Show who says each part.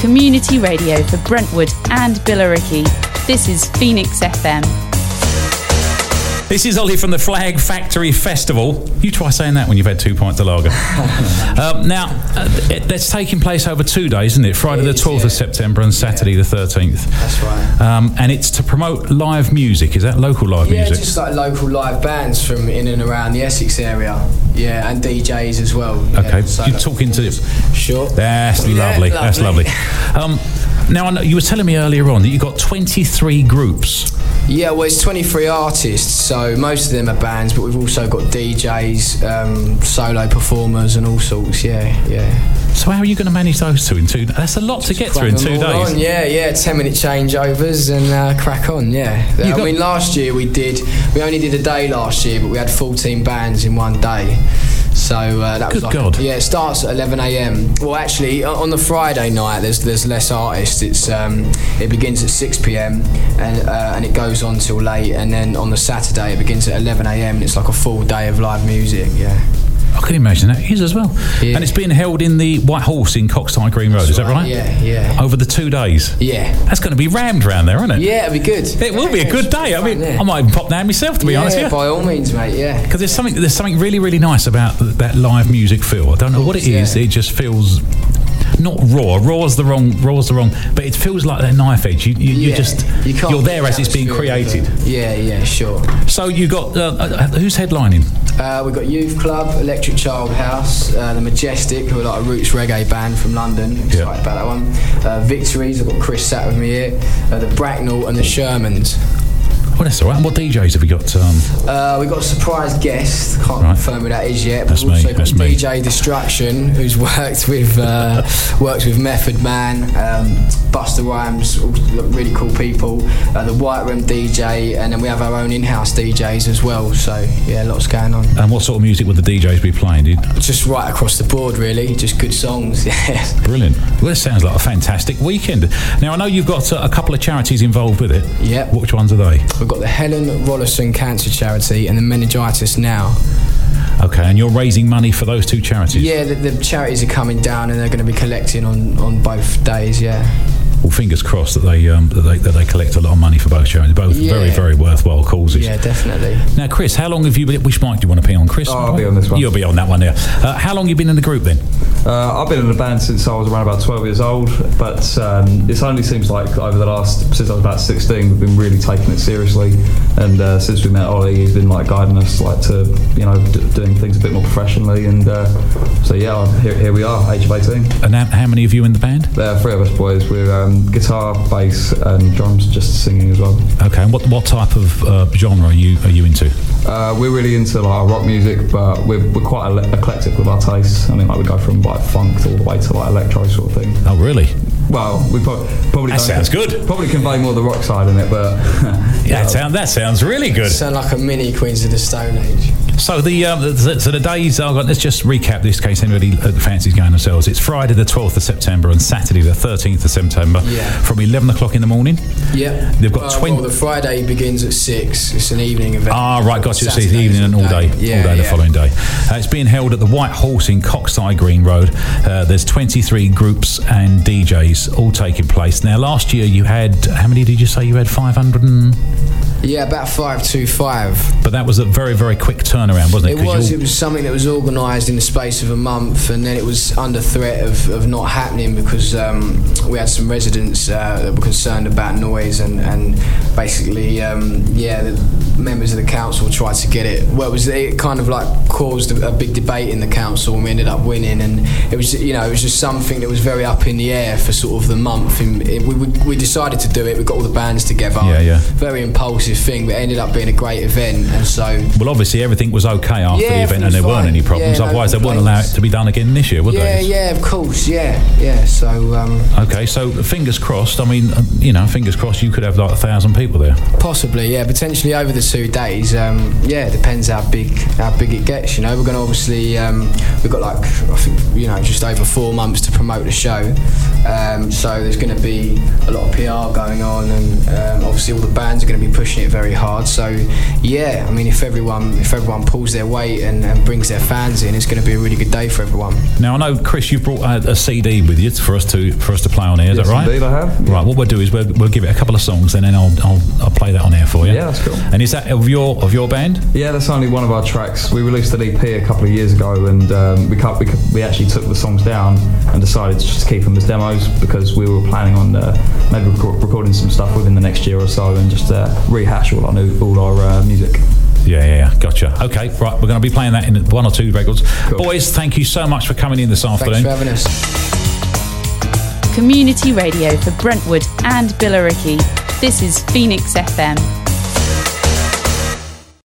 Speaker 1: community radio for Brentwood and Billericay. This is Phoenix FM.
Speaker 2: This is Ollie from the Flag Factory Festival. You try saying that when you've had 2 pints of lager. That's taking place over 2 days, isn't it? Friday the 12th of September and Saturday the 13th.
Speaker 3: That's right.
Speaker 2: And it's to promote live music. Is that local live music?
Speaker 3: Yeah, just like local live bands from in and around the Essex area. Yeah, and DJs as well.
Speaker 2: Okay,
Speaker 3: so
Speaker 2: you're talking to...
Speaker 3: Sure.
Speaker 2: That's lovely. That's lovely. Now, I know you were telling me earlier on that you got 23 groups.
Speaker 3: Yeah, well, it's 23 artists, so most of them are bands, but we've also got DJs, solo performers and all sorts, yeah.
Speaker 2: So how are you going to manage those two in 2 days? That's a lot to get through in 2 days.
Speaker 3: Yeah, 10-minute changeovers and crack on, yeah. I mean, last year we only did a day last year, but we had 14 bands in one day. So that was
Speaker 2: God.
Speaker 3: Yeah, it starts at 11 a.m. Well, actually, on the Friday night, there's less artists. It begins at 6 p.m. and it goes on till late. And then on the Saturday, it begins at 11 a.m. and it's like a full day of live music. Yeah.
Speaker 2: I can imagine that is as well. Yeah. And it's being held in the White Horse in Coxtide Green Road, is that right?
Speaker 3: Yeah.
Speaker 2: Over the 2 days?
Speaker 3: Yeah.
Speaker 2: That's going to be rammed round there, isn't it?
Speaker 3: Yeah, it'll be good.
Speaker 2: It will be a good day. I mean, I might even pop down myself, to be honest with you.
Speaker 3: By all means, mate, yeah.
Speaker 2: Because there's something really, really nice about that live music feel. I don't know what it is. It just feels... Not raw. Raw's the wrong. But it feels like that knife edge. You're there as it's being created.
Speaker 3: Yeah, sure.
Speaker 2: So you got who's headlining?
Speaker 3: We've got Youth Club, Electric Child House, the Majestic, who are like a roots reggae band from London. Excited about that one. Victories. I've got Chris sat with me here. The Bracknell and the Shermans.
Speaker 2: Oh, that's all right. And what DJs have we got?
Speaker 3: We've got a surprise guest. Can't confirm who that is yet. But
Speaker 2: that's
Speaker 3: we've also got
Speaker 2: me.
Speaker 3: DJ Distraction, who's works with Method Man, Busta Rhymes, all really cool people. The White Room DJ, and then we have our own in-house DJs as well. So yeah, lots going on.
Speaker 2: And what sort of music would the DJs be playing?
Speaker 3: Just right across the board, really. Just good songs. Yeah.
Speaker 2: Brilliant. Well, this sounds like a fantastic weekend. Now I know you've got a couple of charities involved with it.
Speaker 3: Yep.
Speaker 2: Which ones are they?
Speaker 3: We've got the Helen Rollason Cancer Charity and the Meningitis Now.
Speaker 2: Okay, and you're raising money for those two charities?
Speaker 3: Yeah, the charities are coming down and they're going to be collecting on both days, yeah.
Speaker 2: Well, fingers crossed that they collect a lot of money for both charities. Both very, very worthwhile causes.
Speaker 3: Yeah, definitely.
Speaker 2: Now, Chris, how long have you been... Which mic do you want to be on, Chris?
Speaker 4: I'll be on this one.
Speaker 2: You'll be on that one there. How long have you been in the group then?
Speaker 4: I've been in the band since I was around about 12 years old, but it only seems like since I was about 16, we've been really taking it seriously. And since we met Ollie, he's been guiding us to doing things a bit more professionally. And so here we are, age of 18.
Speaker 2: And how many of you in the band?
Speaker 4: There are 3 of us boys with guitar, bass, and drums, just singing as well.
Speaker 2: Okay, and what type of genre are you into?
Speaker 4: We're really into rock music, but we're quite eclectic with our tastes. I mean, we go from funk all the way to electro sort of thing.
Speaker 2: Oh, really?
Speaker 4: Well, we probably
Speaker 2: that sounds good.
Speaker 4: Probably convey more the rock side in it, but
Speaker 2: that sounds really good.
Speaker 3: Sound like a mini Queens of the Stone Age.
Speaker 4: So
Speaker 2: the days are. Let's just recap this in case anybody fancies going themselves. It's Friday the 12th of September and Saturday the 13th of September.
Speaker 3: Yeah.
Speaker 2: From 11 o'clock in the morning.
Speaker 3: Yeah.
Speaker 2: They've got 20.
Speaker 3: Well, the Friday begins at 6. It's an evening event.
Speaker 2: Ah, right, gotcha. It's evening and all day. The following day. It's being held at the White Horse in Coxside Green Road. There's 23 groups and DJs all taking place. Now, last year you had, how many did you say you had? 500 and...
Speaker 3: Yeah, about 525.
Speaker 2: But that was a very, very quick turnaround, wasn't it?
Speaker 3: It was something that was organised in the space of a month, and then it was under threat of not happening because we had some residents that were concerned about noise, and basically, the members of the council tried to get it. Well, it kind of caused a big debate in the council, and we ended up winning. And it was just something that was very up in the air for sort of the month. We decided to do it. We got all the bands together.
Speaker 2: Yeah.
Speaker 3: Very impulsive thing, but it ended up being a great event. And so,
Speaker 2: well, obviously everything was okay after the event, and there weren't any problems. Otherwise, they wouldn't allow it to be done again this year, would they?
Speaker 3: Yeah, of course. Yeah. So
Speaker 2: okay, so fingers crossed. I mean, fingers crossed you could have 1,000 people there.
Speaker 3: Possibly, yeah. Potentially over the 2 days. It depends how big it gets. You know, we're going to obviously we've got I think just over 4 months to promote the show. So there's going to be a lot of PR going on, and obviously all the bands are going to be pushing it very hard. So yeah, I mean, if everyone pulls their weight and brings their fans in, it's going to be a really good day for everyone.
Speaker 2: Now I know, Chris, you've brought a CD with you for us to play on air. Is that right?
Speaker 4: Indeed, I have.
Speaker 2: Right. What we'll do is we'll give it a couple of songs, and then I'll play that on air for you.
Speaker 4: Yeah, that's cool.
Speaker 2: And is that of your band?
Speaker 4: Yeah, that's only one of our tracks. We released an EP a couple of years ago, and we actually took the songs down and decided to just keep them as demos, because we were planning on maybe recording some stuff within the next year or so, and just rehash all our music.
Speaker 2: Yeah, gotcha. Okay, right, we're going to be playing that in 1 or 2 records. Cool. Boys, thank you so much for coming in this afternoon.
Speaker 3: Thanks for having us.
Speaker 1: Community radio for Brentwood and Billericay. This is Phoenix FM.